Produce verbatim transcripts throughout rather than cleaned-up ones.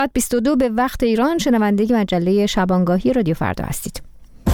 بیست و دو به وقت ایران، شنونده مجله شبانگاهی رادیو فردا هستید.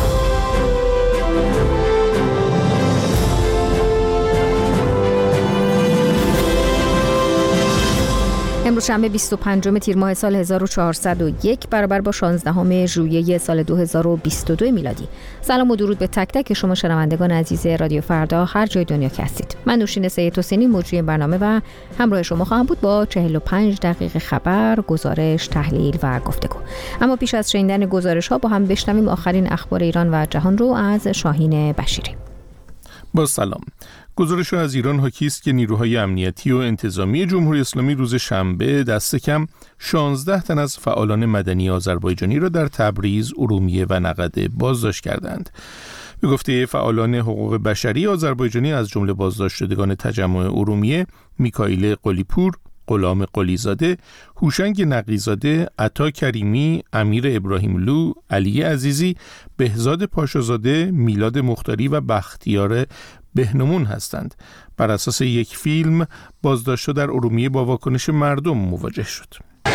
امروز شنبه بیست و پنجم تیر ماه سال هزار و چهارصد و یک برابر با شانزدهم ژوئیه سال دو هزار و بیست و دو میلادی. سلام و درود به تک تک شما شنوندگان عزیز رادیو فردا هر جای دنیا که هستید. من نوشین سید حسینی مجری برنامه و همراه شما خواهم بود با چهل و پنج دقیقه خبر، گزارش، تحلیل و گفتگو. اما پیش از شنیدن گزارش ها با هم بشنویم آخرین اخبار ایران و جهان رو از شاهین بشیری. با سلام. گزارش از ایران حاکی است که نیروهای امنیتی و انتظامی جمهوری اسلامی روز شنبه دست کم شانزده تن از فعالان مدنی آذربایجانی را در تبریز، ارومیه و نقده بازداشت کردند. به گفته فعالان حقوق بشری آذربایجانی، از جمله بازداشت شدگان تجمع ارومیه میکائیل قلیپور، غلام قلیزاده، هوشنگ نقیزاده، عطا کریمی، امیر ابراهیملو، علی عزیزی، بهزاد پاشازاده، میلاد مختاری و بختیار بهنمون هستند. بر اساس یک فیلم بازداشت در ارومیه با واکنش مردم مواجه شد.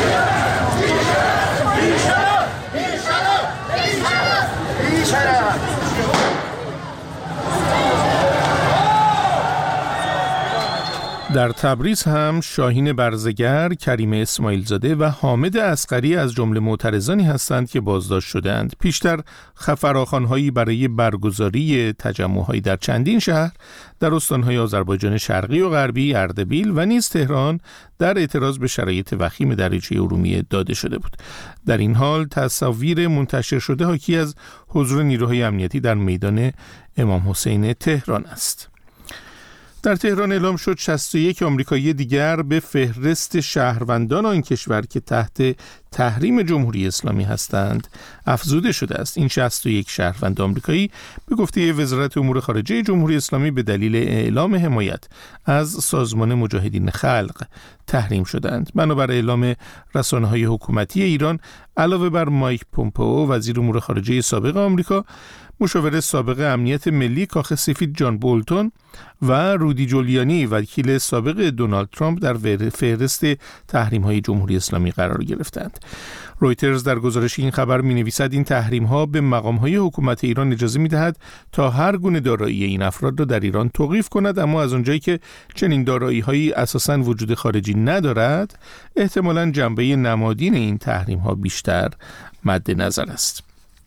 در تبریز هم شاهین برزگر، کریم اسماعیل زاده و حامد اصغری از جمله معترضانی هستند که بازداشت شدند. پیشتر فراخوان‌هایی برای برگزاری تجمع‌هایی در چندین شهر در استان‌های آذربایجان شرقی و غربی، اردبیل و نیز تهران در اعتراض به شرایط وخیم دریچه ارومیه داده شده بود. در این حال تصاویر منتشر شده حاکی از حضور نیروهای امنیتی در میدان امام حسین تهران است. در تهران اعلام شد شصت و یک آمریکایی دیگر به فهرست شهروندان آن کشور که تحت تحریم جمهوری اسلامی هستند افزوده شده است. این شصت و یک شهروند آمریکایی به گفته وزارت امور خارجه جمهوری اسلامی به دلیل اعلام حمایت از سازمان مجاهدین خلق تحریم شدند. بنابر اعلام رسانه‌های حکومتی ایران، علاوه بر مایک پومپئو وزیر امور خارجه سابق آمریکا، مشاور سابق امنیت ملی کاخ سفید جان بولتون و رودی جولیانی وکیل سابق دونالد ترامپ در فهرست تحریم‌های جمهوری اسلامی قرار گرفتند. رویترز در گزارش این خبر می‌نویسد این تحریم‌ها به مقام‌های حکومت ایران اجازه می‌دهد تا هر گونه دارایی این افراد را در ایران توقیف کند، اما از آنجایی که چنین دارایی‌هایی اساساً وجود خارجی ندارد، احتمالاً جنبه نمادین این تحریم‌ها بیشتر مد نظر است.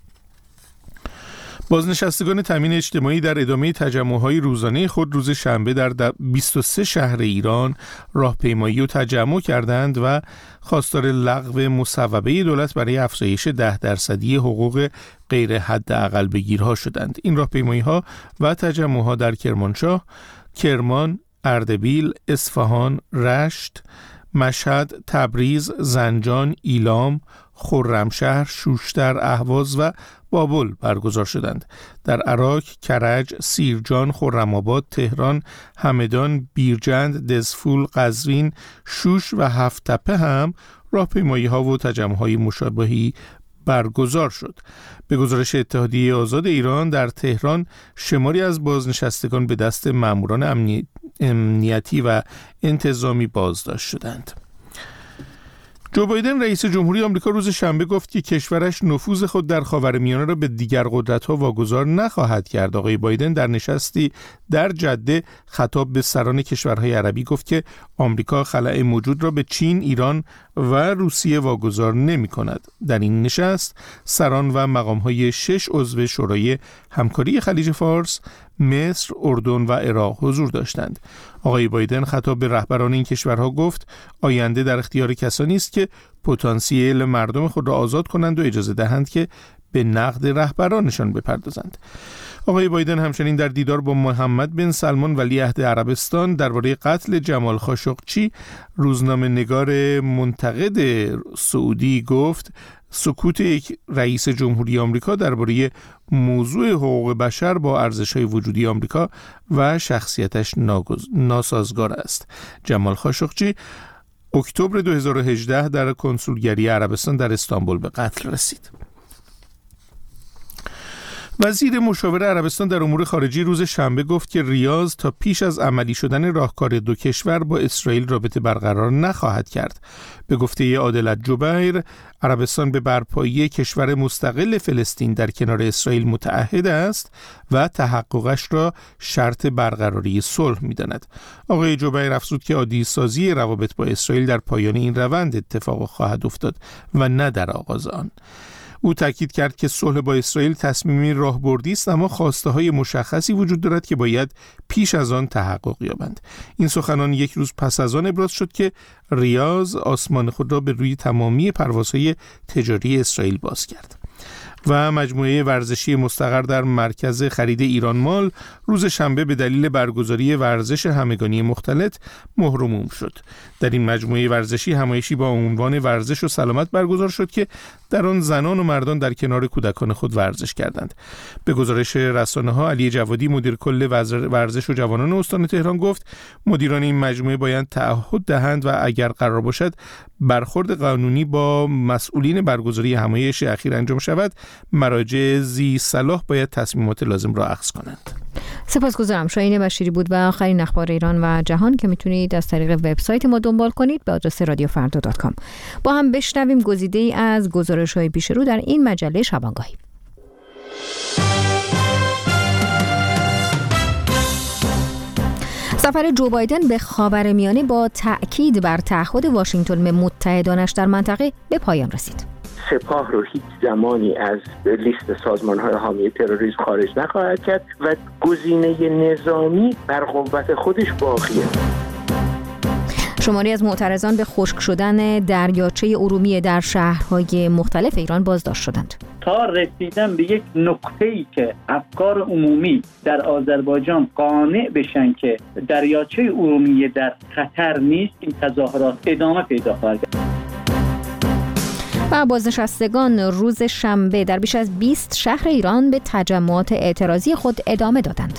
بازنشستگان تامین اجتماعی در ادامه تجمع‌های روزانه خود روز شنبه در بیست و سه شهر ایران راهپیمایی و تجمع کردند و خواستار لغو مصوبه دولت برای افزایش ده درصدی حقوق غیر حداقل بگیرها شدند. این راهپیمایی‌ها و تجمع‌ها در کرمانشاه، کرمان، اردبیل، اصفهان، رشت، مشهد، تبریز، زنجان، ایلام، خرمشهر، شوشتر، اهواز و بابل برگزار شدند. در عراق، کرج، سیرجان، خرم‌آباد، تهران، همدان، بیرجند، دزفول، قزوین، شوش و هفت‌تپه هم راهپیمایی‌ها و تجمع‌های مشابهی برگزار شد. به گزارش اتحادیه آزاد ایران، در تهران شماری از بازنشستگان به دست ماموران امنی... امنیتی و انتظامی بازداشت شدند. جو بایدن رئیس جمهوری آمریکا روز شنبه گفت که کشورش نفوذ خود در خاورمیانه را به دیگر قدرت‌ها واگذار نخواهد کرد. آقای بایدن در نشستی در جده خطاب به سران کشورهای عربی گفت که آمریکا خلأ موجود را به چین، ایران و روسیه واگذار نمی‌کند. در این نشست سران و مقام‌های شش عضو شورای همکاری خلیج فارس، مصر، اردن و عراق حضور داشتند. آقای بایدن خطاب به رهبران این کشورها گفت آینده در اختیار کسانی است که پتانسیل مردم خود را آزاد کنند و اجازه دهند که به نقد رهبرانشان بپردازند. آقای بایدن همچنین در دیدار با محمد بن سلمان ولیعهد عربستان درباره قتل جمال خاشقچی، روزنامه نگار منتقد سعودی گفت سکوت یک رئیس جمهوری آمریکا درباره موضوع حقوق بشر با ارزش‌های وجودی آمریکا و شخصیتش ناسازگار است. جمال خاشقچی اکتبر دو هزار و هجده در کنسولگری عربستان در استانبول به قتل رسید. وزیر مشاور عربستان در امور خارجه روز شنبه گفت که ریاض تا پیش از عملی شدن راهکار دو کشور با اسرائیل رابطه برقرار نخواهد کرد. به گفته عادل جبیر، عربستان به برپایی کشور مستقل فلسطین در کنار اسرائیل متعهد است و تحققش را شرط برقراری صلح می‌داند. آقای جبیر افزود که عادی سازی روابط با اسرائیل در پایان این روند اتفاق خواهد افتاد و نه در آغاز آن. او تاکید کرد که صلح با اسرائیل تصمیمی راهبردی است، اما خواسته‌های مشخصی وجود دارد که باید پیش از آن تحقق یابند. این سخنان یک روز پس از آن ابراز شد که ریاض آسمان خود را به روی تمامی پروازهای تجاری اسرائیل باز کرد. و مجموعه ورزشی مستقر در مرکز خرید ایران مال روز شنبه به دلیل برگزاری ورزش همگانی مختلط محروم شد. در این مجموعه ورزشی همایشی با عنوان ورزش و سلامت برگزار شد که در آن زنان و مردان در کنار کودکان خود ورزش کردند. به گزارش رسانه‌ها، علی جوادی مدیر کل ورزش و جوانان استان تهران گفت مدیران این مجموعه باید تعهد دهند و اگر قرار باشد برخورد قانونی با مسئولین برگزاری همایش اخیر انجام شود، مراجع ذی صلاح باید تصمیمات لازم را اخذ کنند. سپاسگزارم. شاهین بشیری بود و آخرین اخبار ایران و جهان که میتونید از طریق وبسایت ما دنبال کنید به آدرس رادیو فردا دات کام. با هم بشنویم گزیده‌ای از گزارش‌های پیش رو در این مجله شبانگاهی. سفر جو بایدن به خاورمیانه با تأکید بر تعهد واشنگتن به متحدانش در منطقه به پایان رسید. سپاه رو هیچ زمانی از لیست سازمان‌های حامی تروریسم خارج نخواهد کرد و گزینه نظامی بر قوت خودش باقیه. شماری از معترضان به خشک شدن دریاچه ارومیه در شهرهای مختلف ایران بازداشت شدند. تا رسیدن به یک نقطه‌ای که افکار عمومی در آذربایجان قانع بشن که دریاچه ارومیه در خطر نیست، این تظاهرات ادامه پیدا خواهد کرد. و بازنشستگان روز شنبه در بیش از بیست شهر ایران به تجمعات اعتراضی خود ادامه دادند.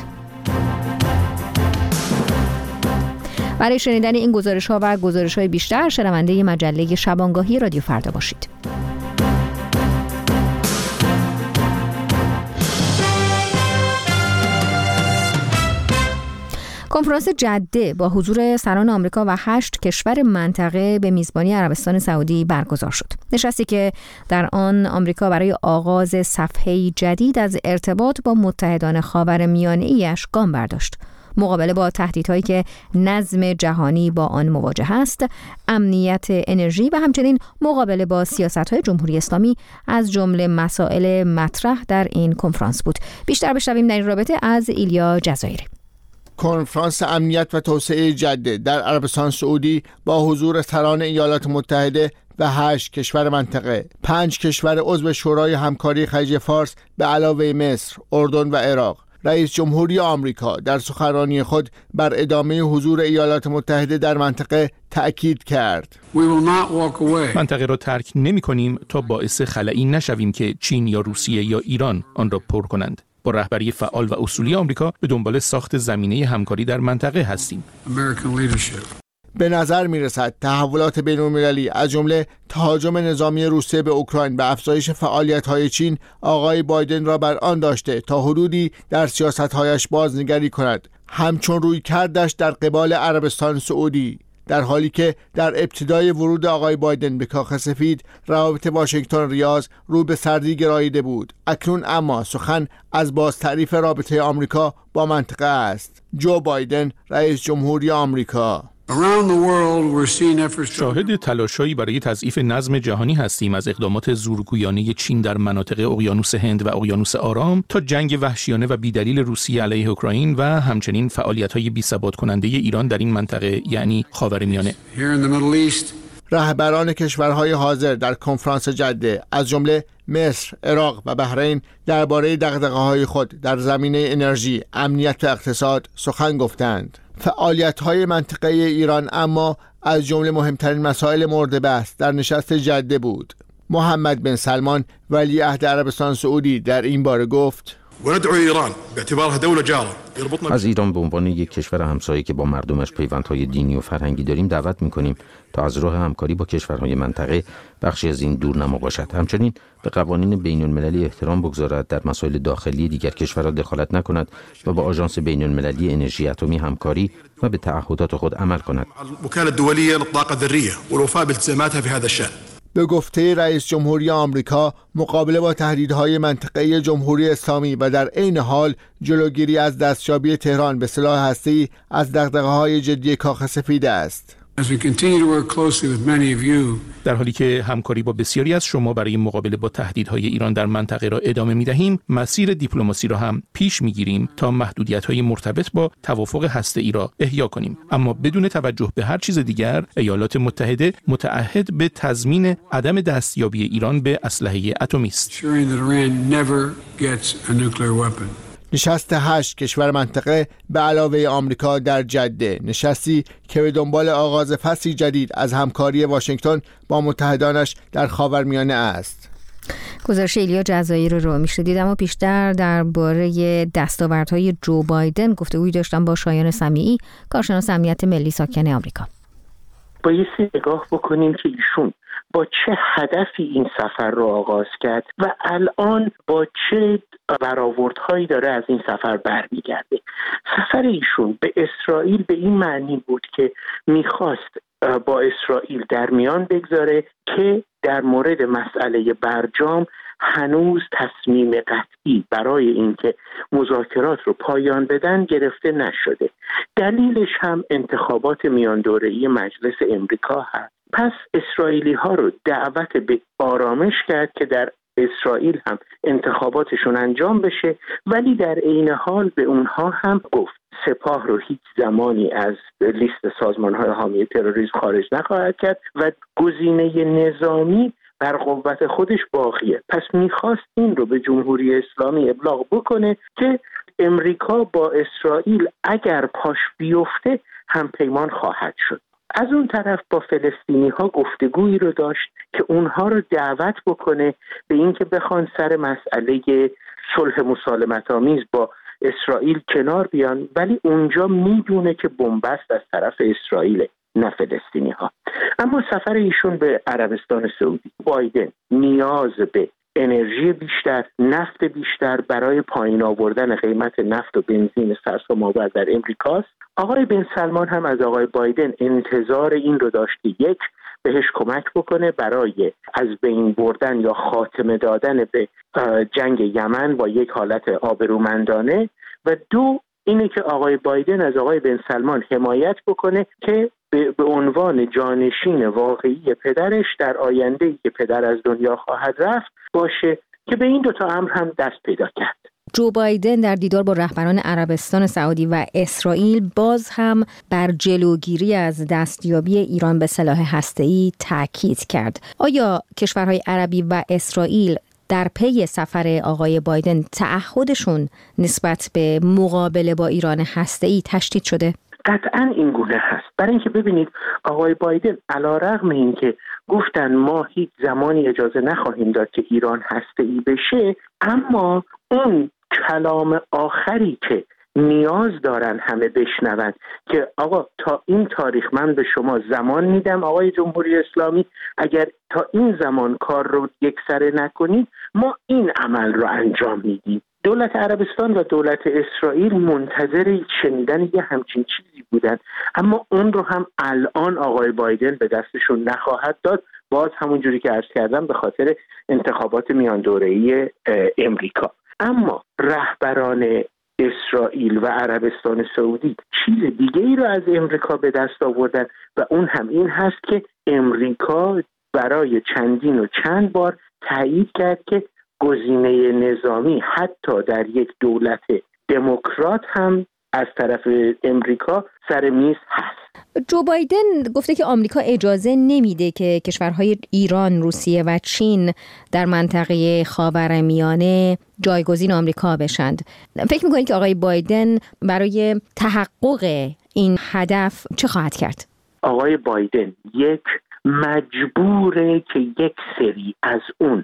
برای شنیدن این گزارش‌ها و گزارش‌های بیشتر شنونده مجله شبانگاهی رادیو فردا باشید. کنفرانس جده با حضور سران آمریکا و هشت کشور منطقه به میزبانی عربستان سعودی برگزار شد. نشستی که در آن آمریکا برای آغاز صفحه‌ای جدید از ارتباط با متحدان خاورمیانه‌ایش گام برداشت. مقابله با تهدیدهایی که نظم جهانی با آن مواجه است، امنیت انرژی و همچنین مقابله با سیاست‌های جمهوری اسلامی از جمله مسائل مطرح در این کنفرانس بود. بیشتر بشنویم در این رابطه از ایلیا جزایری. کنفرانس امنیت و توسعه جده در عربستان سعودی با حضور سران ایالات متحده و هشت کشور منطقه، پنج کشور عضو شورای همکاری خلیج فارس به علاوه مصر، اردن و عراق. رئیس جمهوری آمریکا در سخنرانی خود بر ادامه حضور ایالات متحده در منطقه تأکید کرد. منطقه را ترک نمی کنیم تا باعث خلایی نشویم که چین یا روسیه یا ایران آن را پر کنند. با رهبری فعال و اصولی آمریکا به دنبال ساخت زمینه همکاری در منطقه هستیم. به نظر می رسد تحولات بین المللی از جمله تهاجم نظامی روسیه به اوکراین و افزایش فعالیت‌های چین آقای بایدن را بر آن داشته تا حدودی در سیاست‌هایش بازنگری کند، همچون روی کردش در قبال عربستان سعودی. در حالی که در ابتدای ورود آقای بایدن به کاخ سفید روابط واشنگتن ریاض رو به سردی گراییده بود، اکنون اما سخن از بازتعریف رابطه آمریکا با منطقه است. جو بایدن رئیس جمهوری آمریکا: شاهد تلاشایی برای تضعیف نظم جهانی هستیم، از اقدامات زورگویانه چین در مناطق اقیانوس هند و اقیانوس آرام تا جنگ وحشیانه و بیدلیل روسیه علیه اوکراین و همچنین فعالیت‌های بی‌ثبات کننده ایران در این منطقه یعنی خاورمیانه. رهبران کشورهای حاضر در کنفرانس جده از جمله مصر، عراق و بحرین درباره دغدغه‌های خود در زمینه انرژی، امنیت و اقتصاد سخن گفتند. فعالیت‌های منطقه ایران اما از جمله مهمترین مسائل مورد بحث در نشست جده بود. محمد بن سلمان ولیعهد عربستان سعودی در این باره گفت: وندعو ایران باعتبارها دوله جاره. از ایران به عنوان یک کشور همسایه که با مردمش پیوندهای دینی و فرهنگی داریم دعوت می‌کنیم تا از راه همکاری با کشورهای منطقه بخشی از این دورنما باشد. همچنین به قوانین بین‌المللی احترام بگذارد، در مسائل داخلی دیگر کشورها دخالت نکند و با آژانس بین‌المللی انرژی اتمی همکاری و به تعهدات خود عمل کند. الوکاله الدوليه للطاقه الذريه والوفاء بالتزاماتها في هذا الشأن. به گفته رئیس جمهوری آمریکا، مقابله با تهدیدهای منطقه‌ای جمهوری اسلامی و در عین حال جلوگیری از دستیابی تهران به سلاح هسته‌ای از دغدغه‌های جدی کاخ سفید است. در حالی که همکاری با بسیاری از شما برای مقابله با تهدیدهای ایران در منطقه را ادامه می‌دهیم، مسیر دیپلماسی را هم پیش می‌گیریم تا محدودیت‌های مرتبط با توافق هسته‌ای را احیا کنیم. اما بدون توجه به هر چیز دیگر، ایالات متحده متعهد به تضمین عدم دستیابی ایران به اسلحه اتمی است. نشست هشت کشور منطقه به علاوه آمریکا در جده، نشستی که به دنبال آغاز فصلی جدید از همکاری واشنگتن با متحدانش در خاورمیانه است. گزارش ایلیا جزایری رو میشنیدید. اما پیشتر درباره دستاوردهای جو بایدن گفتگویی داشتم با شایان سمیعی، کارشناس امنیت ملی ساکن آمریکا. بایستی نگاه بکنیم که ایشون با چه هدفی این سفر رو آغاز کرد و الان با چه برآوردهایی داره از این سفر برمیگرده. سفر ایشون به اسرائیل به این معنی بود که میخواست با اسرائیل در میان بگذاره که در مورد مسئله برجام هنوز تصمیم قطعی برای اینکه مذاکرات رو پایان بدن گرفته نشده. دلیلش هم انتخابات میان دوره‌ای مجلس امریکا هست. پس اسرائیلی ها رو دعوت به آرامش کرد که در اسرائیل هم انتخاباتشون انجام بشه، ولی در عین حال به اونها هم گفت سپاه رو هیچ زمانی از لیست سازمان‌های حامی تروریسم خارج نخواهد کرد و گزینه نظامی بر قوت خودش باقیه. پس میخواست این رو به جمهوری اسلامی ابلاغ بکنه که امریکا با اسرائیل اگر پاش بیفته هم پیمان خواهد شد. از اون طرف با فلسطینی ها گفتگویی رو داشت که اونها رو دعوت بکنه به اینکه بخوان سر مسئله صلح مسالمت آمیز با اسرائیل کنار بیان، ولی اونجا میدونه که بنبست از طرف اسرائیل نه فلسطینی ها. اما سفر ایشون به عربستان سعودی، بایدن نیاز به انرژی بیشتر، نفت بیشتر برای پایین آوردن قیمت نفت و بنزین سرسام‌آور در امریکاست. آقای بن سلمان هم از آقای بایدن انتظار این رو داشت که یک، بهش کمک بکنه برای از بین بردن یا خاتمه دادن به جنگ یمن با یک حالت آبرومندانه، و دو اینه که آقای بایدن از آقای بن سلمان حمایت بکنه که به عنوان جانشین واقعی پدرش در آینده‌ای که پدر از دنیا خواهد رفت باشه، که به این دوتا امر هم دست پیدا کرد. جو بایدن در دیدار با رهبران عربستان سعودی و اسرائیل باز هم بر جلوگیری از دستیابی ایران به سلاح هسته‌ای تاکید کرد. آیا کشورهای عربی و اسرائیل در پی سفر آقای بایدن تعهدشون نسبت به مقابله با ایران هسته‌ای تشدید شده؟ قطعاً این گونه هست. برای اینکه ببینید آقای بایدن علیرغم اینکه گفتن ما هیچ زمانی اجازه نخواهیم داد که ایران هسته‌ای بشه، اما اون کلام آخری که نیاز دارن همه بشنون که آقا تا این تاریخ من به شما زمان میدم آقای جمهوری اسلامی، اگر تا این زمان کار رو یکسره نکنید ما این عمل رو انجام میدیم. دولت عربستان و دولت اسرائیل منتظر شنیدن یه همچین چیزی بودن، اما اون رو هم الان آقای بایدن به دستشون نخواهد داد، باز همون جوری که عرض کردم به خاطر انتخابات میان دوره‌ای امریکا. اما رهبران اسرائیل و عربستان سعودی چیز دیگه ای رو از امریکا به دست آوردن و اون هم این هست که امریکا برای چندین و چند بار تایید کرد که گزینه نظامی حتی در یک دولت دموکرات هم از طرف امریکا سر میز هست. جو بایدن گفته که آمریکا اجازه نمیده که کشورهای ایران، روسیه و چین در منطقه خاورمیانه جایگزین آمریکا بشند. فکر میکنید که آقای بایدن برای تحقق این هدف چه خواهد کرد؟ آقای بایدن یک مجبوره که یک سری از اون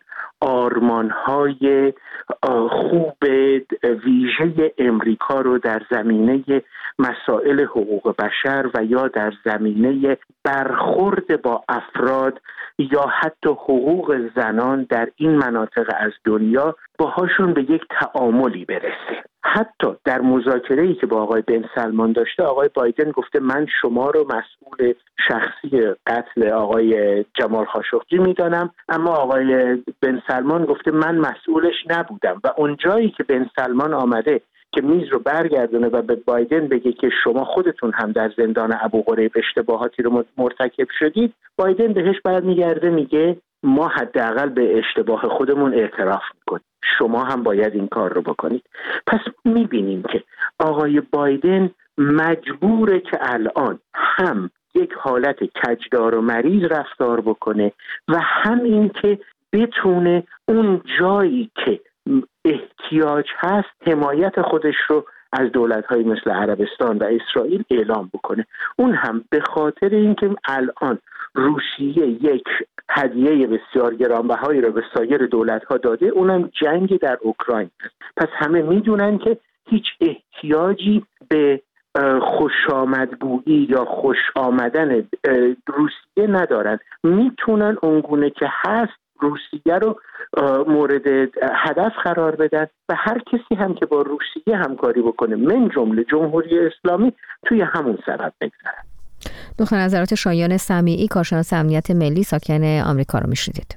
آرمان‌های خوب ویژه امریکا رو در زمینه مسائل حقوق بشر و یا در زمینه برخورد با افراد یا حتی حقوق زنان در این مناطق از دنیا باهاشون به یک تعاملی برسه. حتی در مذاکره‌ای که با آقای بن سلمان داشته، آقای بایدن گفته من شما رو مسئول شخصی قتل آقای جمال خاشقجی میدانم، اما آقای بن سلمان گفته من مسئولش نبودم. و اونجایی که بن سلمان آمده که میز رو برگردونه و به بایدن بگه که شما خودتون هم در زندان ابوغریب اشتباهاتی رو مرتکب شدید، بایدن بهش برمیگرده میگه ما حداقل به اشتباه خودمون اعتراف میکنیم، شما هم باید این کار رو بکنید. پس میبینیم که آقای بایدن مجبوره که الان هم یک حالت کجدار و مریض رفتار بکنه و هم این که بتونه اون جایی که احتیاج هست حمایت خودش رو از دولت‌های مثل عربستان و اسرائیل اعلام بکنه. اون هم به خاطر اینکه الان روسیه یک هدیه بسیار گرانبهایی رو به سایر دولت‌ها داده، اونم جنگ در اوکراین است. پس همه میدونن که هیچ احتیاجی به خوشامدگویی یا خوش آمدن روسیه ندارن. میتونن اونگونه که هست روسیه رو مورد هدف قرار بدن و هر کسی هم که با روسیه همکاری بکنه من جمله جمهوری اسلامی توی همون سبب بگذارن. دکتر نظرات شایان سمیعی، کارشناس امنیت ملی ساکن آمریکا رو میشنیدید.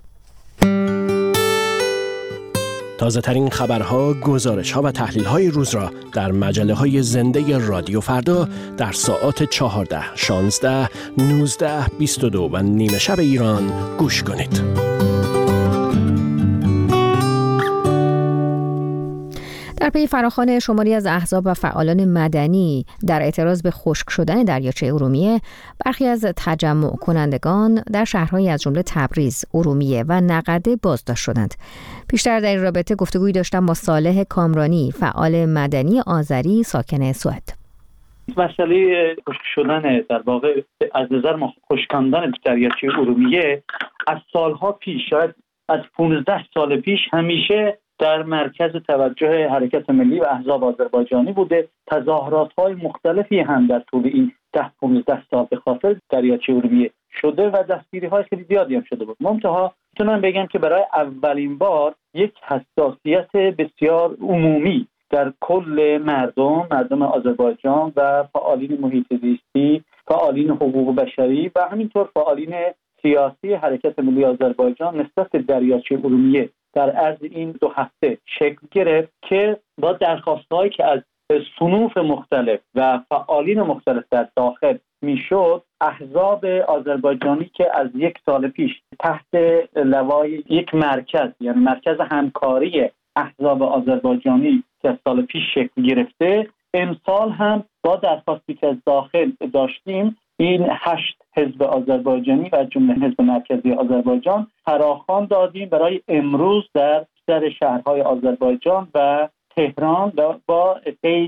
تازه ترین خبرها، گزارش‌ها و تحلیل‌های روز را در مجله‌های زنده رادیو فردا در ساعات چهارده، شانزده، نوزده، بیست و دو و نیمه شب ایران گوش کنید. در پی فراخوان شماری از احزاب و فعالان مدنی در اعتراض به خشک شدن دریاچه ارومیه، برخی از تجمع کنندگان در شهرهایی از جمله تبریز، ارومیه و نقده بازداشت شدند. پیشتر در این رابطه گفتگویی داشتم با صالح کامرانی، فعال مدنی آذری ساکن سوئد. مسئله خشک شدن در واقع از نظر خشکاندن دریاچه ارومیه از سالها پیش، شاید از پانزده سال پیش، همیشه در مرکز توجه حرکت ملی و احزاب آذربایجانی بوده. تظاهرات‌های مختلفی هم در طول این ده پانزده سال به خاطر دریاچه ارومیه شده و دستگیری‌های خیلی زیادی هم شده بود. منتها میتونم بگم که برای اولین بار یک حساسیت بسیار عمومی در کل مردم مردم آذربایجان و فعالین محیط زیستی، فعالین حقوق بشری و همینطور فعالین سیاسی حرکت ملی آذربایجان نسبت به دریاچه ارومیه در عرض این دو هفته شکل گرفت که با درخواست‌هایی که از صنوف مختلف و فعالین مختلف در داخل میشد، احزاب آذربایجانی که از یک سال پیش تحت لوای یک مرکز، یعنی مرکز همکاری احزاب آذربایجانی که از سال پیش شکل گرفته، امسال هم با درخواستی که از داخل داشتیم، این هشت حزب آذربایجانی و جمله حزب مرکزی آذربایجان فراخوان دادیم برای امروز در سر شهرهای آذربایجان و تهران و با قید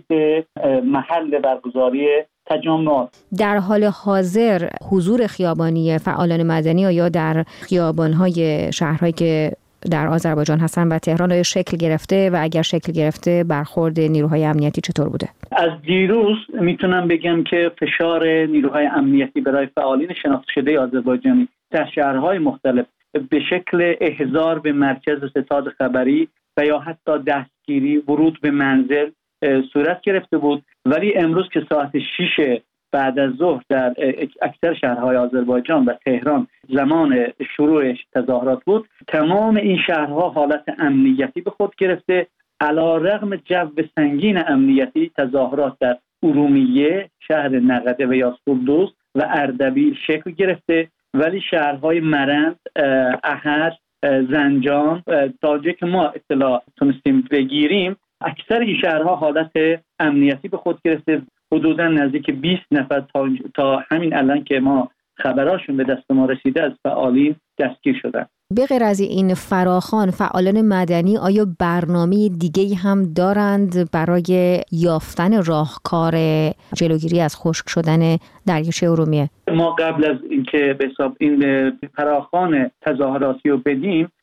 محل برگزاری تجمعات. در حال حاضر حضور خیابانی فعالان مدنی یا در خیابان‌های شهرهایی که در آذربایجان هستن و تهران آیا شکل گرفته و اگر شکل گرفته برخورد نیروهای امنیتی چطور بوده؟ از دیروز میتونم بگم که فشار نیروهای امنیتی برای فعالین شناخته شده آذربایجانی در شهرهای مختلف به شکل احضار به مرکز ستاد خبری و یا حتی دستگیری، ورود به منزل صورت گرفته بود. ولی امروز که ساعت شش بعد از ظهر در اکثر شهرهای آذربایجان و تهران زمان شروع تظاهرات بود، تمام این شهرها حالت امنیتی به خود گرفته. علی‌رغم جو سنگین امنیتی، تظاهرات در ارومیه، شهر نقده و یاسقلدوست و اردبیل شکل گرفته، ولی شهرهای مرند، احد، زنجان، تاجک ما اطلاع تونستیم بگیریم، اکثر این شهرها حالت امنیتی به خود گرفته. حدوداً نزدیک بیست نفر تا, تا همین الان که ما خبراشون به دست ما رسیده از فعالین دستگیر شدن. به غیر از این فراخوان، فعالان مدنی آیا برنامه دیگه‌ای هم دارند برای یافتن راهکار جلوگیری از خشک شدن دریاچه ارومیه؟ ما قبل از اینکه به حساب این فراخوان تظاهراتی رو بدیم،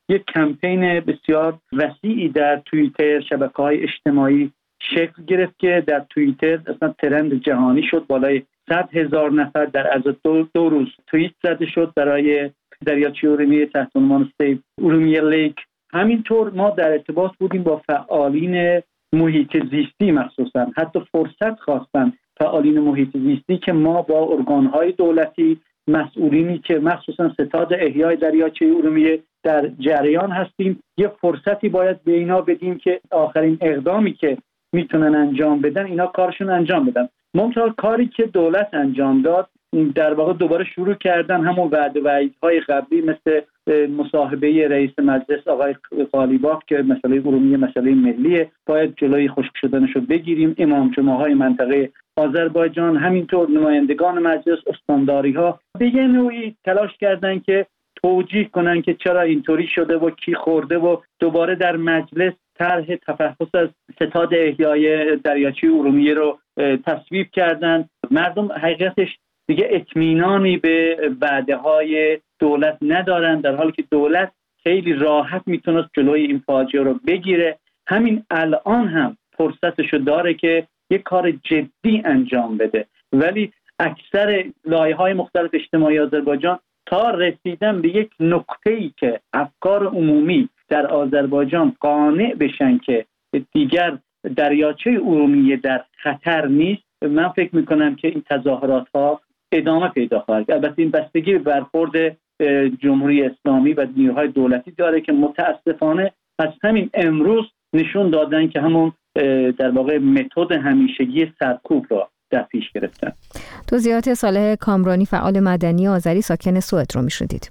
یک کمپین بسیار وسیعی در توییتر، شبکه‌های اجتماعی شکل گرفت که در توییتر اصلا ترند جهانی شد. بالای صد هزار نفر در از دو, دو روز توییت زده شد برای دریاچه ارومیه تحت عنوان سیو ارومیه لیک. همینطور ما در ارتباط بودیم با فعالین محیط زیستی، مخصوصا حتی فرصت خواستن فعالین محیط زیستی که ما با ارگان‌های دولتی، مسئولینی که مخصوصا ستاد احیای دریاچه ارومیه در جریان هستیم، یه فرصتی باید به اینا بدیم که آخرین اقدامی که میتونن انجام بدن اینا کارشون انجام بدن. منتها کاری که دولت انجام داد در واقع دوباره شروع کردن همون وعده و وعیدهای قبلی، مثل مصاحبه رئیس مجلس آقای قالیباف که مسئله ارومیه مسئله ملیه، باید جلوی خشک شدنشو بگیریم. امام جمعه‌های منطقه آذربایجان، همینطور نمایندگان مجلس، استانداری‌ها به یه نوعی تلاش کردن که توجیه کنن که چرا اینطوری شده و کی خورده و دوباره در مجلس طرح تفحص از ستاد احیای دریاچه ارومیه رو تصویب کردن. مردم حقیقتش دیگه اطمینانی به وعده‌های دولت ندارن، در حالی که دولت خیلی راحت میتونست جلوی این فاجعه رو بگیره. همین الان هم فرصتشو داره که یک کار جدی انجام بده، ولی اکثر لایه‌های مختلف اجتماعی آذربایجان تا رسیدن به یک نقطه‌ای که افکار عمومی در آذربایجان قانع بشن که دیگر دریاچه ارومیه در خطر نیست، من فکر میکنم که این تظاهرات‌ها ادامه پیدا خواهد. البته این بستگی به برخورد جمهوری اسلامی و نیروهای دولتی داره که متاسفانه از همین امروز نشون دادن که همون در واقع متد همیشگی سرکوب را در پیش گرفتن. توضیحات صالح کامرانی، فعال مدنی آذری ساکن سوئد رو میشنیدید.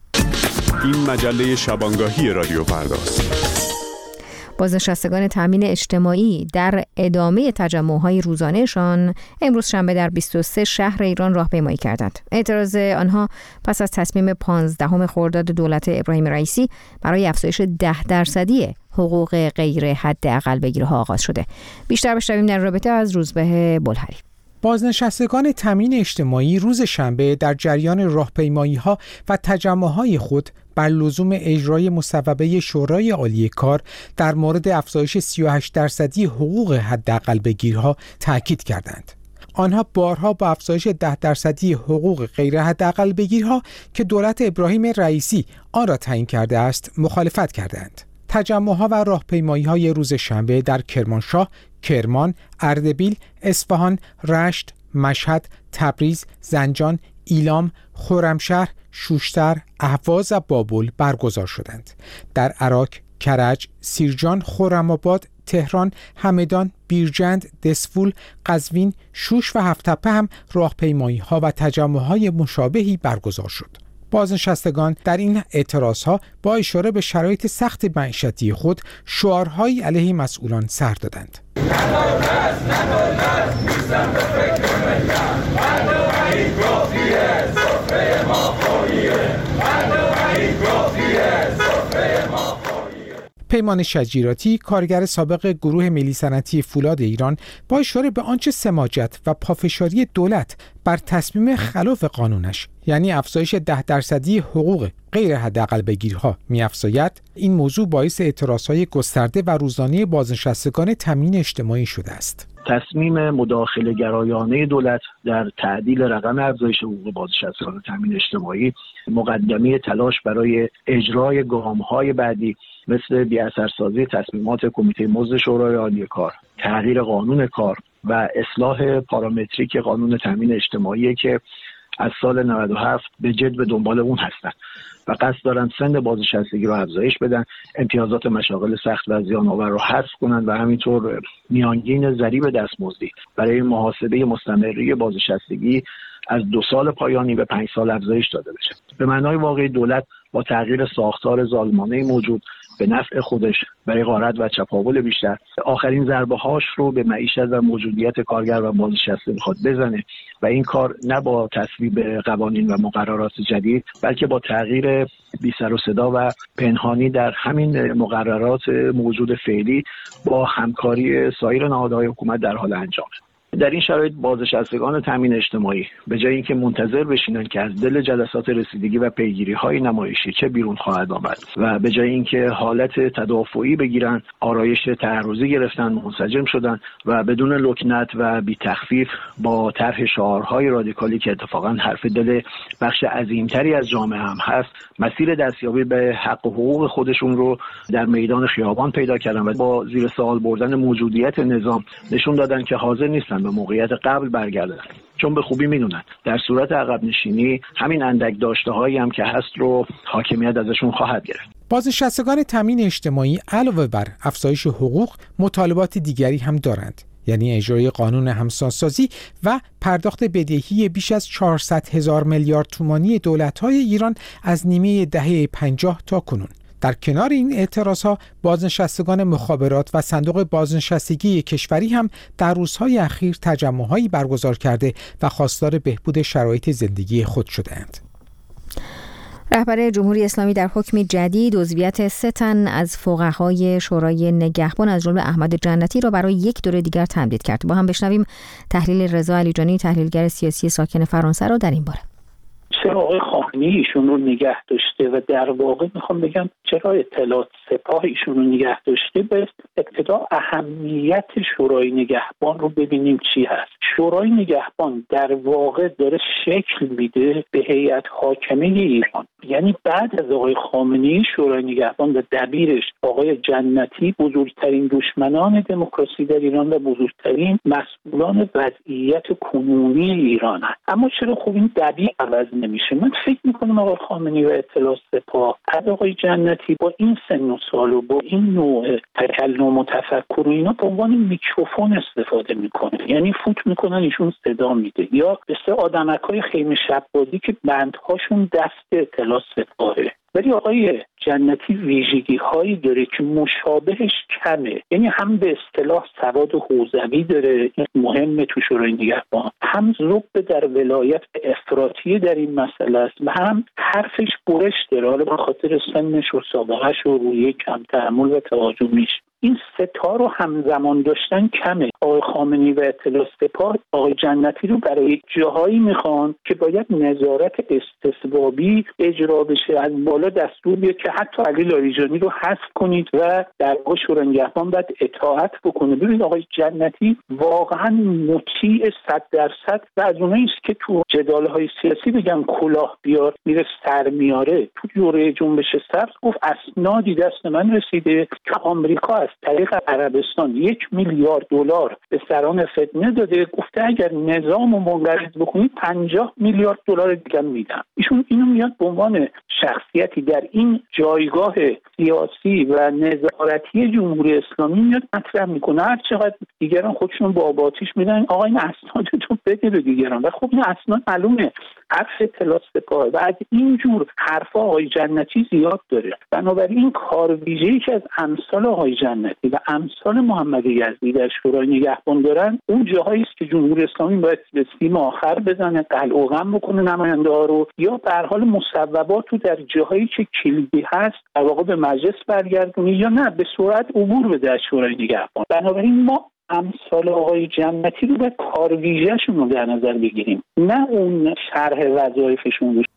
این مجله شبانگاهی رادیو فرداست. بازنشستگان تامین اجتماعی در ادامه تجمع‌های روزانه‌شان امروز شنبه در بیست و سه شهر ایران راهپیمایی کردند. اعتراض آنها پس از تصمیم پانزدهم خرداد دولت ابراهیم رئیسی برای افزایش ده درصدی حقوق غیر حداقل بگیرها آغاز شده. بیشتر بشنویم در رابطه از روزبه بلهری. بازنشستگان تامین اجتماعی روز شنبه در جریان راهپیمایی‌ها و تجمع‌های خود بر لزوم اجرای مصوبه شورای عالی کار در مورد افزایش سی و هشت درصدی حقوق حداقل بگیرها تاکید کردند. آنها بارها با افزایش ده درصدی حقوق غیر حداقل بگیرها که دولت ابراهیم رئیسی آن را تعیین کرده است مخالفت کردند. تجمع‌ها و راهپیمایی‌های روز شنبه در کرمانشاه، کرمان، اردبیل، اصفهان، رشت، مشهد، تبریز، زنجان، ایلام، خرمشهر، شوشتر، اهواز و بابل برگزار شدند. در عراق، کرج، سیرجان، خرم‌آباد، تهران، همدان، بیرجند، دسفول، قزوین، شوش و هفت‌تپه هم راهپیمایی‌ها و تجمع‌های مشابهی برگزار شد. بازنشستگان در این اعتراضها با اشاره به شرایط سخت معیشتی خود شعارهایی علیه مسئولان سر دادند. پیمان شجیراتی، کارگر سابق گروه ملی صنعتی فولاد ایران، با اشاره به آنچه سماجت و پافشاری دولت بر تصمیم خلاف قانونش یعنی افزایش ده درصدی حقوق غیر حداقل بگیرها می‌افزاید، این موضوع باعث اعتراضهای گسترده و روزانه بازنشستگان تامین اجتماعی شده است. تصمیم مداخله گرایانه دولت در تعدیل رقم افزایش حقوق بازنشستگان تامین اجتماعی مقدمه تلاش برای اجرای گام‌های بعدی مثل بی‌اثرسازی تصمیمات کمیته مزد شورای عالی کار، تغییر قانون کار و اصلاح پارامتریک قانون تامین اجتماعی که از سال نود و هفت به جد به دنبال اون هستند و قصد دارن سن بازنشستگی رو افزایش بدن، امتیازات مشاغل سخت و زیان‌آور رو حذف کنن و همینطور میانگین ضریب دستمزدی برای محاسبه مستمری بازنشستگی از دو سال پایانی به پنج سال افزایش داده بشه. به معنای واقعی دولت با تغییر ساختار ظالمانه موجود به نفع خودش برای غارت و چپاول بیشتر آخرین ضربه هاش رو به معیشت و موجودیت کارگر و بازنشسته میخواد بزنه و این کار نه با تصویب قوانین و مقررات جدید بلکه با تغییر بی سر و صدا و پنهانی در همین مقررات موجود فعلی با همکاری سایر نهادهای حکومت در حال انجامه. در این شرایط بازنشستگان تامین اجتماعی به جای اینکه منتظر بشینن که از دل جلسات رسیدگی و پیگیری‌های نمایشی چه بیرون خواهد آمد و به جای اینکه حالت تدافعی بگیرن، آرایش تعرضی گرفتن، منسجم شدن و بدون لکنت و بی تخفیف با طرح شعارهای رادیکالی که اتفاقا حرف دل بخش عظیمتری از جامعه هم هست، مسیر دستیابی به حق و حقوق خودشون رو در میدان خیابان پیدا کردن و با زیر سوال بردن موجودیت نظام نشون دادن که حاضر نیستن به موقعیت قبل برگردن، چون به خوبی میدونن در صورت عقب نشینی همین اندک داشته هایی هم که هست رو حاکمیت ازشون خواهد گرفت. بازنشستگان تامین اجتماعی علاوه بر افزایش حقوق مطالبات دیگری هم دارند، یعنی اجرای قانون همسانسازی و پرداخت بدهی بیش از چهارصد هزار میلیارد تومانی دولت‌های ایران از نیمه دهه پنجاه تا کنون. در کنار این اعتراضها، بازنشستگان مخابرات و صندوق بازنشستگی کشوری هم در روزهای اخیر تجمع‌هایی برگزار کرده و خواستار بهبود شرایط زندگی خود شده‌اند. رهبر جمهوری اسلامی در حکم جدید عضویت سه تن از فقهای شورای نگهبان از جمله احمد جنتی را برای یک دوره دیگر تمدید کرد. با هم بشنویم تحلیل رضا علیجانی، تحلیلگر سیاسی ساکن فرانسه را در این باره. چرا آقای خامنه‌ای ایشون رو نگه داشته و در واقع میخوام بگم چرا اطلاعات سپاه ایشون رو نگه داشته؟ به ابتدا اهمیت شورای نگهبان رو ببینیم چی هست. شورای نگهبان در واقع داره شکل میده به هیئت حاکمه ایران. یعنی بعد از آقای خامنه‌ای شورای نگهبان و دبیرش آقای جنتی بزرگترین دشمنان دموکراسی در ایران و بزرگترین مسئولان وضعیت کنونی ایران هست. اما چرا خب این دبیر عوض نمیشه؟ من فکر میکنم آقای خامنه‌ای و اطلاعات سپاه از آقای جنتی با این سن و سال و با این نوع تکلم و تفکر و اینا به عنوان میکروفون استفاده میکنه، یعنی فوت میکنن ایشون صدا میده، یا مثل آدمکای خیمه شب‌بازی که بندهاشون دست اطلاعات سپاهه. ولی آقای جنتی ویژگی هایی داره که مشابهش کمه، یعنی هم به اصطلاح سواد حوزوی داره، این مهمه تو شورای نگهبان، هم ذوق در ولایت افراطی در این مسئله است و هم حرفش برش داره، حالا به خاطر سنش و سابقه‌اش و روی کم تحمل و تهاجمیش. این سه تا رو همزمان داشتن کمه. آقای خامنه‌ای و اطلاعات سپاه آقای جنتی رو برای جاهایی میخوان که باید نظارت استصوابی اجرا بشه، از بالا دستور بیاد که حتی علی لاریجانی رو حذف کنید و در واقع شورای نگهبان باید اطاعت بکنه. ببینید آقای جنتی واقعا مطیع صد درصد و از اونایی است که تو جدال‌های سیاسی بگم کلاه بیار میره سر میاره. تو دوره جنبش سبز گفت اسنادی دست من رسیده که آمریکا از طریق عربستان یک میلیارد دلار به سران فتنه داده، گفته اگر نظام رو منقرض بکنید پنجاه میلیارد دلار دیگه میدم. ایشون اینو میاد به عنوان شخصیتی در این جایگاه سیاسی و نظارتی جمهوری اسلامی میاد مطرح میکنه. هر چقدر دیگران خودشون با آباتیش میدن آقا این اسنادتون بده به دیگران، و خب این اسناد معلومه حرف اطلاعات سپاه و از اینجور حرفا آقای جنتی زیاد داره. بنابراین کار ویژه‌ای که از امثال آقای جنتی و امثال محمد یزدی در شورای نگهبان دارن اون جاهایی است که جمهوری اسلامی باید به سیم آخر بزنه، قلع و قم بکنه نماینده ها رو، یا به هر حال مصوبات رو در جاهایی که کلیدی هست در واقع به مجلس برگردونه، یا نه به سرعت عبور بده از شورای نگهبان. بنابراین ما امثال آقای جنتی رو به کار ویژه‌شون رو در نظر بگیریم، نه اون شرح وظایفشون رو.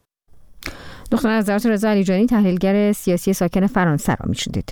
دکتر نظرات رضا علیجانی، تحلیلگر سیاسی ساکن فرانسه را میشنیدید.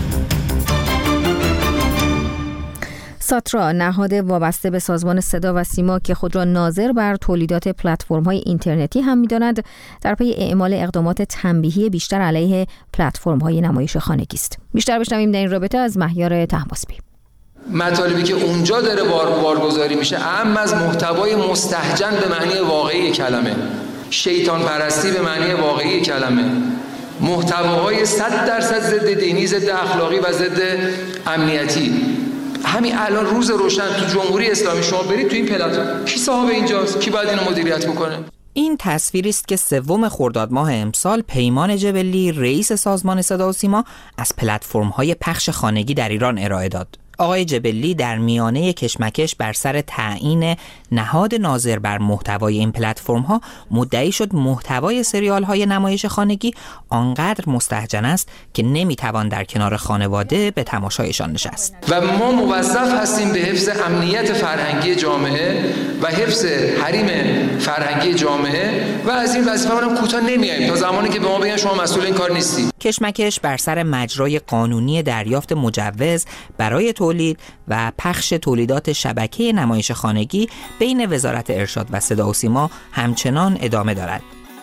ساترا، نهاد وابسته به سازمان صدا و سیما که خود را ناظر بر تولیدات پلتفرم‌های اینترنتی هم می‌داند، در پی اعمال اقدامات تنبیهی بیشتر علیه پلتفرم‌های نمایش خانگی است. بیشتر بشنویم در این رابطه از مهیار طهماسبی. مطالبی که اونجا داره بار بارگذاری میشه اهم از محتوای مستهجن به معنی واقعی کلمه، شیطان پرستی به معنی واقعی کلمه، محتواهای صد درصد ضد دینی، ضد اخلاقی و ضد امنیتی. همین الان روز روشن تو جمهوری اسلامی شما برید تو این پلتفرم، کی صاحب اینجاست؟ کی باید اینو مدیریت بکنه؟ این تصویری است که سوم خرداد ماه امسال پیمان جبلی، رئیس سازمان صدا و سیما، از پلتفرم‌های پخش خانگی در ایران ارائه داد. آقای جبلی در میانه کشمکش بر سر تعیین نهاد ناظر بر محتوای این پلتفرم‌ها مدعی شد محتوای سریال‌های نمایش خانگی آنقدر مستهجن است که نمی‌توان در کنار خانواده به تماشایشان نشست. و ما موظف هستیم به حفظ امنیت فرهنگی جامعه و حفظ حریم فرهنگی جامعه و از این وظیفه ما کوتاه نمیاییم تا زمانی که به ما بگن شما مسئول این کار نیستی. کشمکش بر سر مجرای قانونی دریافت مجوز برای تولید و پخش تولیدات شبکه نمایش خانگی بین وزارت ارشاد و صدا و سیما همچنان ادامه دارد.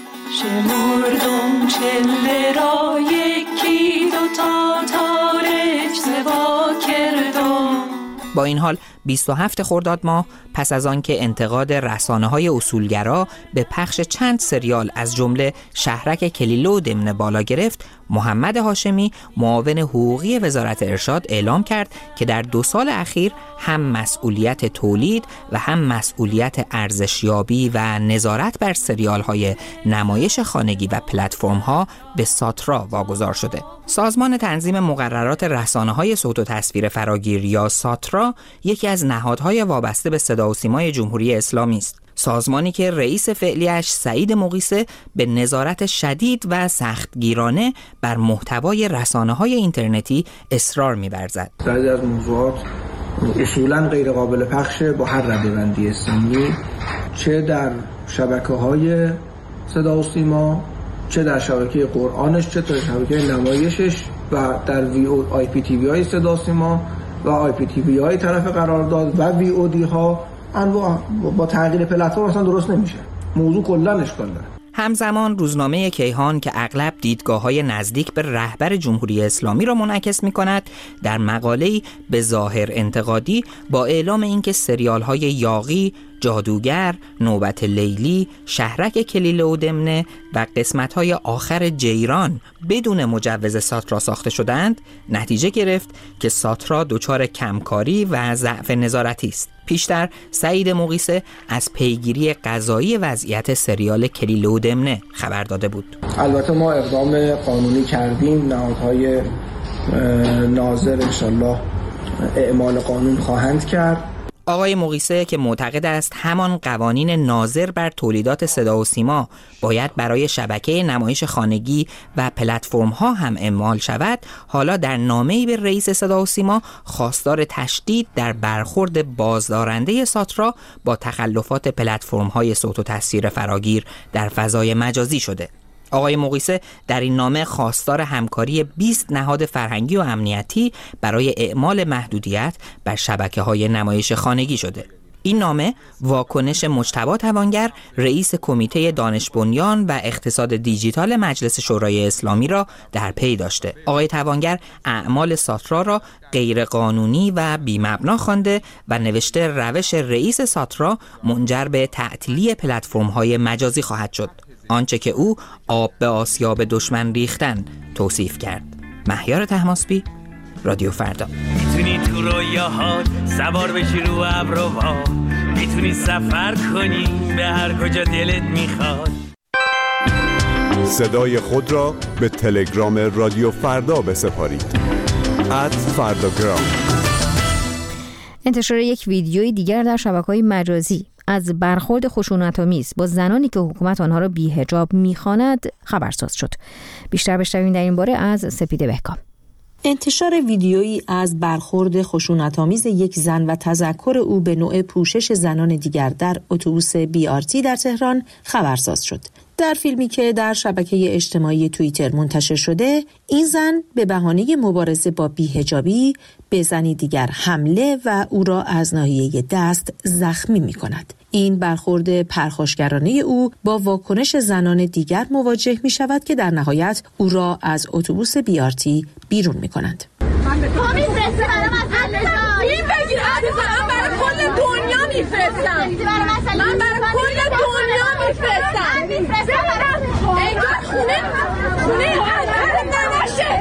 شمردم چله را یکی دو تا تارک زوا کردم. با این حال بیست و هفتم خرداد ماه پس از آن که انتقاد رسانه‌های اصولگرا به پخش چند سریال از جمله شهرک کلیلو دمنه بالا گرفت، محمد هاشمی معاون حقوقی وزارت ارشاد اعلام کرد که در دو سال اخیر هم مسئولیت تولید و هم مسئولیت ارزشیابی و نظارت بر سریال‌های نمایش خانگی و پلتفرم‌ها به ساترا واگذار شده. سازمان تنظیم مقررات رسانه‌های صوت و تصویر فراگیر یا ساترا یکی از نهادهای وابسته به صدا و سیمای جمهوری اسلامی است. سازمانی که رئیس فعلیش سعید مقیسه به نظارت شدید و سختگیرانه بر محتوای رسانه‌های اینترنتی اصرار می‌ورزد. بعضی از موضوعات اصولاً غیر قابل پخش با هر رده‌بندی سنی، چه در شبکه‌های صدا و سیما، چه در شبکه قرآنش، چه در شبکه نمایشش و در وی او آی پی تی وی های صدا و سیما و آی پی تی وی های طرف قرارداد و وی او دی ها انواع با تغییر پلتفرم اصلا درست نمیشه. موضوع کلا اشکال داره. همزمان روزنامه کیهان که اغلب دیدگاه‌های نزدیک به رهبر جمهوری اسلامی را منعکس می‌کند، در مقاله‌ای به ظاهر انتقادی با اعلام اینکه سریال‌های یاغی، جادوگر، نوبت لیلی، شهرک کلیله و دمنه و قسمت‌های آخر جیران بدون مجوز ساترا ساخته شدند، نتیجه گرفت که ساترا دچار کمکاری و ضعف نظارتی است. پیشتر سعید مقیسه از پیگیری قضایی وضعیت سریال کلیله و دمنه خبر داده بود. البته ما اقدام قانونی کردیم، نهادهای ناظر انشالله اعمال قانون خواهند کرد. آقای مقیسه که معتقد است همان قوانین ناظر بر تولیدات صدا و سیما باید برای شبکه نمایش خانگی و پلتفرم ها هم اعمال شود، حالا در نامه‌ای به رئیس صدا و سیما خواستار تشدید در برخورد بازدارنده ساترا با تخلفات پلتفرم های صوت و تصویر فراگیر در فضای مجازی شده. آقای مقیسه در این نامه خواستار همکاری بیست نهاد فرهنگی و امنیتی برای اعمال محدودیت بر شبکه‌های نمایش خانگی شده. این نامه واکنش مجتبی توانگر، رئیس کمیته دانش بنیان و اقتصاد دیجیتال مجلس شورای اسلامی را در پی داشته. آقای توانگر اعمال ساترا را غیر قانونی و بی‌مبنا خوانده و نوشته روش رئیس ساترا منجر به تعطیلی پلتفرم‌های مجازی خواهد شد، آنچه که او آب به آسیاب دشمن ریختن توصیف کرد. مهیار طهماسبی، رادیو فردا. میتونی تو رویاهات سوار بشی رو ابرها، میتونی سفر کنی به هر کجا دلت میخواد. صدای خود را به تلگرام رادیو فردا بسپارید. ات فرداگرام. انتشار یک ویدیوی دیگر در شبکه‌های مجازی از برخورد خشونت‌آمیز با زنانی که حکومت آنها را بی‌حجاب می‌خواند خبرساز شد. بیشتر بشنویم در این باره از سپیده بهکام. انتشار ویدیویی از برخورد خشونت‌آمیز یک زن و تذکر او به نوع پوشش زنان دیگر در اتوبوس بی آر تی در تهران خبرساز شد. در فیلمی که در شبکه اجتماعی توییتر منتشر شده، این زن به بهانه مبارزه با بی‌حجابی به زنی دیگر حمله و او را از ناحیه دست زخمی می‌کند. این برخورد پرخاشگرانه او با واکنش زنان دیگر مواجه می‌شود که در نهایت او را از اتوبوس بی آر تی بیرون می‌کنند. من برای کل دنیا می‌فرستم. من برای کل دنیا می‌فرستم. انگار خونه خونه هر نماشه.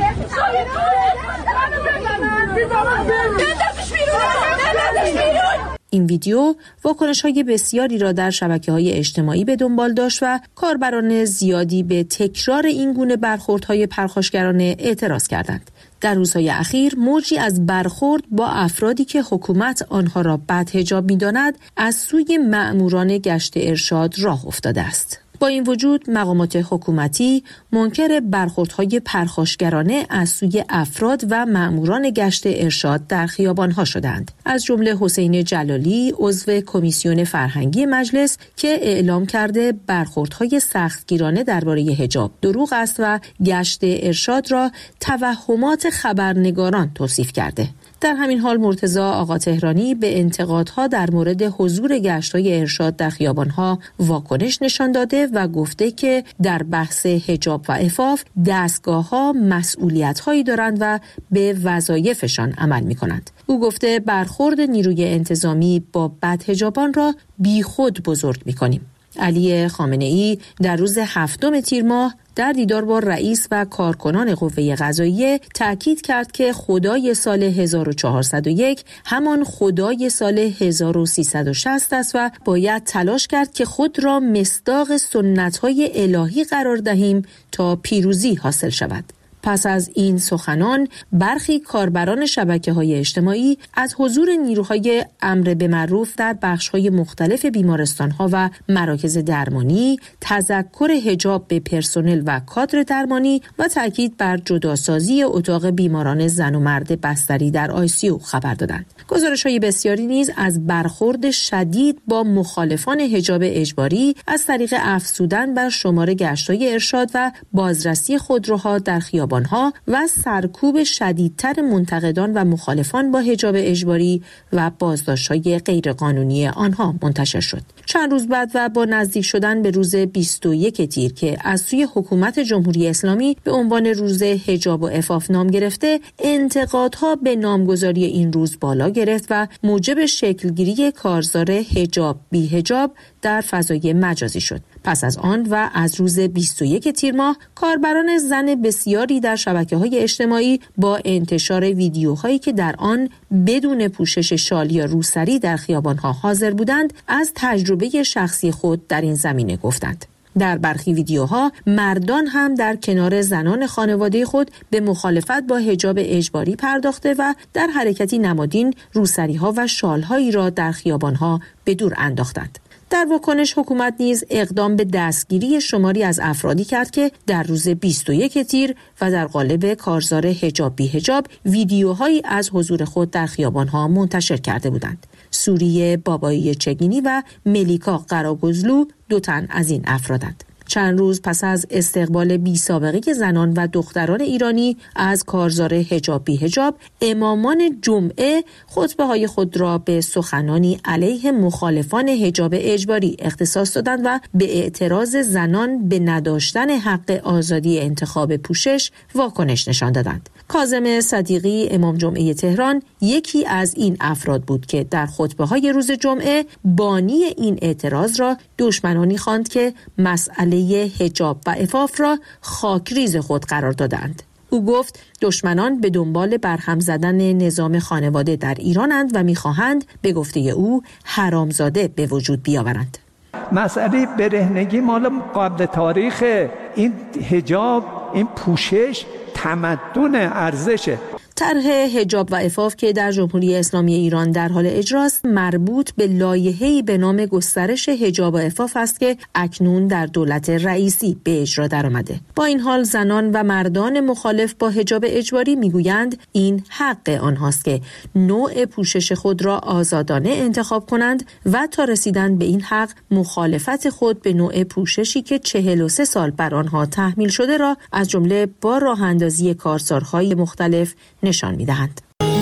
این ویدیو واکنش‌های بسیاری را در شبکه‌های اجتماعی به دنبال داشت و کاربران زیادی به تکرار این گونه برخوردهای پرخاشگرانه اعتراض کردند. در روزهای اخیر موجی از برخورد با افرادی که حکومت آنها را بدحجاب می‌داند از سوی مأموران گشت ارشاد راه افتاده است. با این وجود مقامات حکومتی منکر برخوردهای پرخاشگرانه از سوی افراد و مأموران گشت ارشاد در خیابانها شدند. از جمله حسین جلالی عضو کمیسیون فرهنگی مجلس که اعلام کرده برخوردهای سختگیرانه درباره حجاب دروغ است و گشت ارشاد را توهمات خبرنگاران توصیف کرده. در همین حال مرتضی آقا تهرانی به انتقادها در مورد حضور گشت‌های ارشاد در خیابان‌ها واکنش نشان داده و گفته که در بحث حجاب و عفاف دستگاه‌ها مسئولیت‌هایی دارند و به وظایفشان عمل می‌کنند. او گفته برخورد نیروی انتظامی با بدحجابان را بیخود بزرگ می‌کنیم. علی خامنه‌ای در روز هفتم تیر ماه در دیدار با رئیس و کارکنان قوه قضاییه تأکید کرد که خدای سال هزار و چهارصد و یک همان خدای سال هزار و سیصد و شصت است و باید تلاش کرد که خود را مصداق سنت‌های الهی قرار دهیم تا پیروزی حاصل شود. پس از این سخنان برخی کاربران شبکه‌های اجتماعی از حضور نیروهای امر به معروف در بخش‌های مختلف بیمارستان‌ها و مراکز درمانی، تذکر حجاب به پرسنل و کادر درمانی و تاکید بر جداسازی اتاق بیماران زن و مرد بستری در آی سی یو خبر دادند. گزارش‌های بسیاری نیز از برخورد شدید با مخالفان حجاب اجباری از طریق افزودن بر شمار گشت‌های ارشاد و بازرسی خودروها در خیابان ها و سرکوب شدیدتر منتقدان و مخالفان با حجاب اجباری و بازداشت‌های غیرقانونی آنها منتشر شد. چند روز بعد و با نزدیک شدن به روز بیست و یک تیر که از سوی حکومت جمهوری اسلامی به عنوان روز حجاب و عفاف نام گرفته، انتقادها به نامگذاری این روز بالا گرفت و موجب شکلگیری کارزار حجاب بی حجاب در فضای مجازی شد. پس از آن و از روز بیست و یک تیر ماه کاربران زن بسیاری در شبکه‌های اجتماعی با انتشار ویدیوهایی که در آن بدون پوشش شال یا روسری در خیابان‌ها حاضر بودند از تجربه شخصی خود در این زمینه گفتند. در برخی ویدیوها مردان هم در کنار زنان خانواده خود به مخالفت با حجاب اجباری پرداخته و در حرکتی نمادین روسری‌ها و شال‌هایی را در خیابان‌ها به دور انداختند. در واکنش حکومت نیز اقدام به دستگیری شماری از افرادی کرد که در روز بیست و یک تیر و در قالب کارزار حجاب بی حجاب ویدیوهایی از حضور خود در خیابان‌ها منتشر کرده بودند. سوریه بابایی چگینی و ملیکا قراگزلو دو تن از این افرادند. چند روز پس از استقبال بی سابقه زنان و دختران ایرانی از کارزار حجاب بی حجاب، امامان جمعه خطبه های خود را به سخنانی علیه مخالفان حجاب اجباری اختصاص دادند و به اعتراض زنان به نداشتن حق آزادی انتخاب پوشش واکنش نشان دادند. کاظم صدیقی امام جمعه تهران یکی از این افراد بود که در خطبه های روز جمعه بانی این اعتراض را دشمنانی خواند که مسئله حجاب و عفاف را خاکریز خود قرار دادند. او گفت دشمنان به دنبال برهم زدن نظام خانواده در ایرانند و می‌خواهند به گفته او حرامزاده به وجود بیاورند. مسئله برهنگی مال قبل تاریخ. این حجاب، این پوشش تمدن، ارزشه. طرح حجاب و عفاف که در جمهوری اسلامی ایران در حال اجراست مربوط به لایحه‌ای به نام گسترش حجاب و عفاف است که اکنون در دولت رئیسی به اجرا درآمده. با این حال زنان و مردان مخالف با حجاب اجباری میگویند این حق آنهاست که نوع پوشش خود را آزادانه انتخاب کنند و تا رسیدن به این حق مخالفت خود به نوع پوششی که چهل و سه سال بر آنها تحمیل شده را از جمله با راه اندازی کارزارهای مختلف نشان می‌دهند.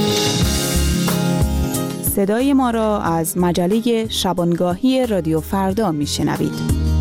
صدای ما را از مجله شبانگاهی رادیو فردا میشنوید.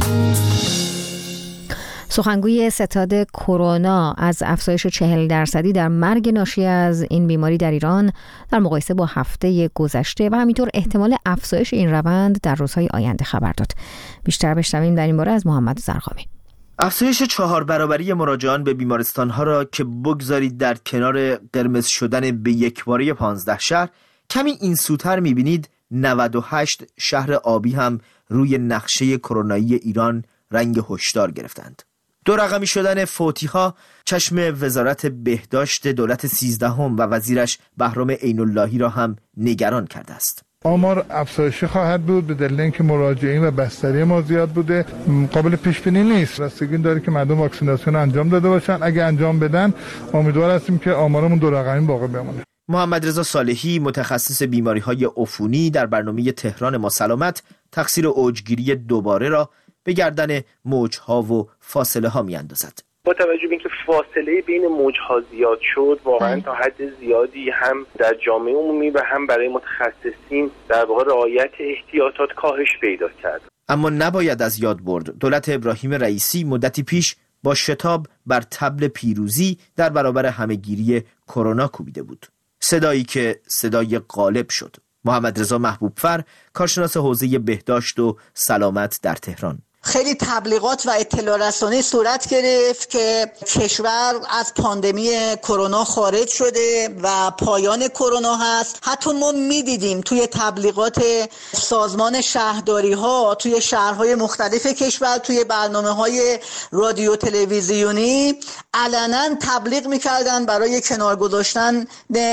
سخنگوی ستاد کرونا از افزایش چهل درصدی در مرگ ناشی از این بیماری در ایران در مقایسه با هفته گذشته و همینطور احتمال افزایش این روند در روزهای آینده خبر داد. بیشتر بشنویم در این باره از محمد زرقامی. افزایش چهار برابری مراجعان به بیمارستان‌ها را که بگذارید در کنار قرمز شدن به یک باره پانزده شهر، کمی این سوتر می‌بینید نود و هشت شهر آبی هم روی نقشه کرونایی ایران رنگ هشدار گرفتند. دو رقمی شدن فوتی‌ها چشم وزارت بهداشت دولت سیزدهم و وزیرش بهرام عین‌اللهی را هم نگران کرده است. آمار افزایشی خواهد بود به دلیل اینکه مراجعین و بستری ما زیاد بوده، قابل پیش بینی نیست. بستگی داره که مردم واکسیناسیون انجام داده باشن. اگه انجام بدن امیدوار هستیم که آمارمون دو رقمی باقی بمونه. محمد رضا صالحی متخصص بیماری‌های عفونی در برنامه تهران ما سلامت تقصیر اوجگیری دوباره را به گردن موج‌ها و فاصله‌ها می‌اندازد. با توجه به اینکه فاصله بین موج‌ها زیاد شد، واقعا تا حد زیادی هم در جامعه عمومی و هم برای متخصصین در واقع رعایت احتیاطات کاهش پیدا کرد. اما نباید از یاد برد دولت ابراهیم رئیسی مدتی پیش با شتاب بر طبل پیروزی در برابر همه‌گیری کرونا کوبیده بود. صدایی که صدای غالب شد. محمد رضا محبوبفر، کارشناس حوزه بهداشت و سلامت در تهران: خیلی تبلیغات و اطلاع رسانی صورت گرفت که کشور از پاندمی کرونا خارج شده و پایان کرونا هست. حتی ما میدیدیم توی تبلیغات سازمان شهرداری ها توی شهرهای مختلف کشور، توی برنامه‌های رادیو تلویزیونی علنا تبلیغ میکردن برای کنار گذاشتن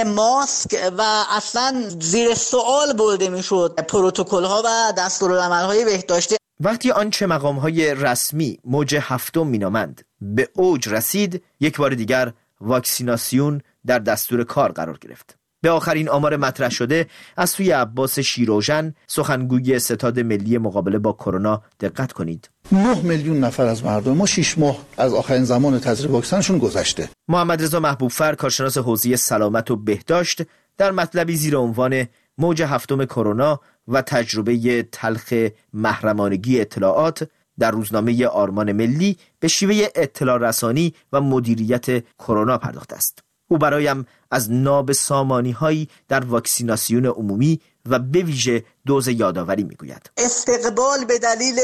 ماسک و اصلا زیر سوال برده میشد پروتکل ها و دستورالعمل‌های بهداشتی. وقتی آنچه مقام‌های رسمی موج هفتم مینامند به اوج رسید، یک بار دیگر واکسیناسیون در دستور کار قرار گرفت. به آخرین آمار مطرح شده از سوی عباس شیروژن، سخنگوی ستاد ملی مقابله با کرونا، دقت کنید. نه میلیون نفر از مردم ما شش ماه از آخرین زمان تزریق واکسنشون گذشته. محمد رضا محبوبفر، کارشناس حوزه سلامت و بهداشت، در مطلبی زیر عنوان موج هفتم کرونا و تجربه تلخ محرمانگی اطلاعات در روزنامه آرمان ملی به شیوه اطلاع رسانی و مدیریت کرونا پرداخته است. او برایم از ناب سامانی هایی در واکسیناسیون عمومی و به ویژه دوز یادآوری میگوید. استقبال به دلیل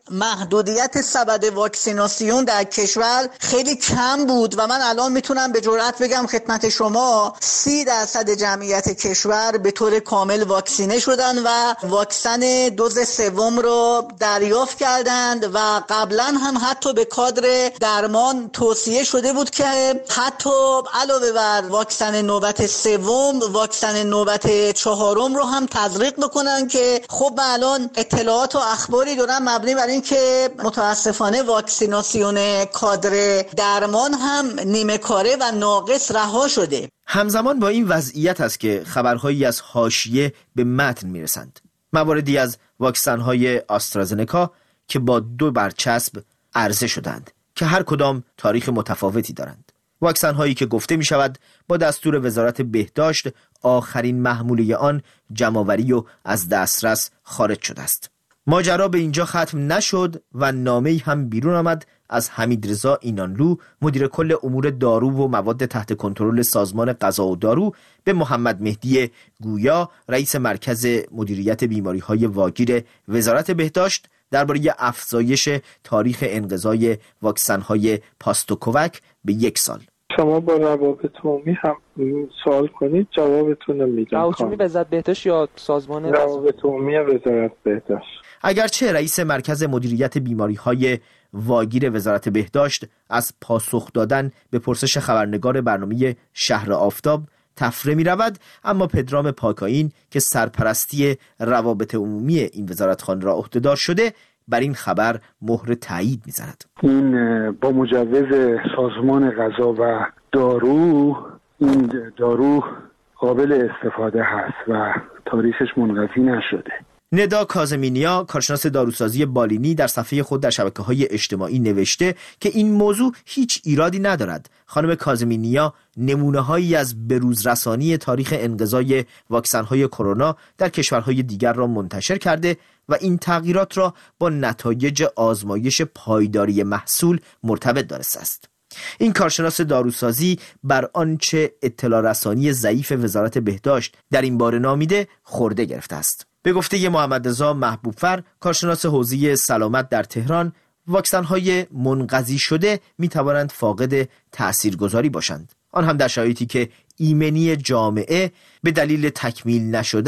محدودیت سبد واکسیناسیون در کشور خیلی کم بود و من الان میتونم به جرئت بگم خدمت شما سی درصد جمعیت کشور به طور کامل واکسینه شدن و واکسن دوز سوم رو دریافت کردند و قبلا هم حتی به کادر درمان توصیه شده بود که حتی علاوه بر واکسن نوبت سوم، واکسن نوبت چهارم رو هم تزریق بکنن که خب الان اطلاعات و اخباری دارن مبنی بر این که متاسفانه واکسیناسیون کادر درمان هم نیمه کاره و ناقص رها شده. همزمان با این وضعیت است که خبرهایی از حاشیه به متن میرسند. مواردی از واکسن‌های آسترازنکا که با دو برچسب عرضه شدند که هر کدام تاریخ متفاوتی دارند. واکسن هایی که گفته می شود با دستور وزارت بهداشت آخرین محموله آن جمع‌آوری و از دسترس خارج شده است. ماجرا به اینجا ختم نشد و نامه‌ای هم بیرون آمد از حمیدرضا اینانلو، مدیر کل امور دارو و مواد تحت کنترل سازمان غذا و دارو، به محمد مهدی گویا، رئیس مرکز مدیریت بیماری‌های واگیر وزارت بهداشت، درباره افزایش تاریخ انقضای واکسن‌های پاستوکووک به یک سال. شما با روابط عمومی هم سوال کنید جوابتون رو میدم. روابط عمومی وزارت بهداشت یا سازمان روابط عمومی وزارت بهداشت؟ اگرچه رئیس مرکز مدیریت بیماری‌های واگیر وزارت بهداشت از پاسخ دادن به پرسش خبرنگار برنامه شهر آفتاب تفره می رود، اما پدرام پاکاین که سرپرستی روابط عمومی این وزارتخانه را عهدهدار شده بر این خبر مهر تایید می زند. این با مجوز سازمان غذا و دارو، این دارو قابل استفاده هست و تاریخش منقضی نشده. ندا کاظمینیا، کارشناس داروسازی بالینی، در صفحه خود در شبکه‌های اجتماعی نوشته که این موضوع هیچ ایرادی ندارد. خانم کاظمینیا نمونه‌هایی از بروزرسانی تاریخ انقضای واکسن‌های کرونا در کشورهای دیگر را منتشر کرده و این تغییرات را با نتایج آزمایش پایداری محصول مرتبط دانسته است. این کارشناس داروسازی بر آنچه اطلاع رسانی ضعیف وزارت بهداشت در این باره نامیده خورده گرفته است. به گفته محمد رضا محبوبفر، کارشناس حوزه سلامت در تهران، واکسن‌های منقضی شده می‌توانند فاقد تاثیرگذاری باشند، آن هم در شرایطی که ایمنی جامعه به دلیل تکمیل نشدن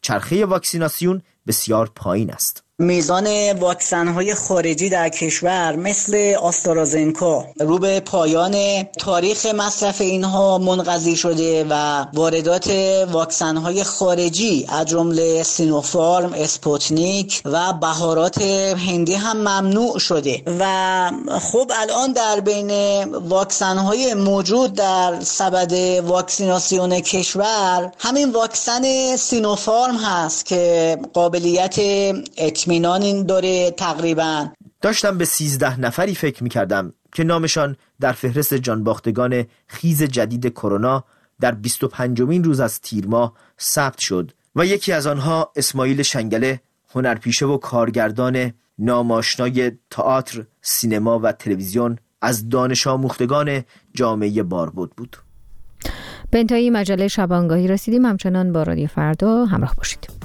چرخه واکسیناسیون بسیار پایین است. میزان واکسن های خارجی در کشور مثل آسترازنکا رو به پایان تاریخ مصرف اینها منقضی شده و واردات واکسن های خارجی از جمله سینوفارم، اسپوتنیک و بهارات هندی هم ممنوع شده و خب الان در بین واکسن های موجود در سبد واکسیناسیون کشور همین واکسن سینوفارم هست که قابلیت اطمینان اطمینان داره. تقریبا داشتم به سیزده نفری فکر می‌کردم که نامشان در فهرست جانباختگان خیز جدید کرونا در بیست و پنجمین روز از تیر ماه ثبت شد و یکی از آنها اسماعیل شنگله، هنرپیشه و کارگردان ناماشنای تئاتر، سینما و تلویزیون از دانش آموختگان جامعه باربد بود. به انتهای مجله شبانگاهی رسیدیم. همچنان با رادیو فردا همراه باشید.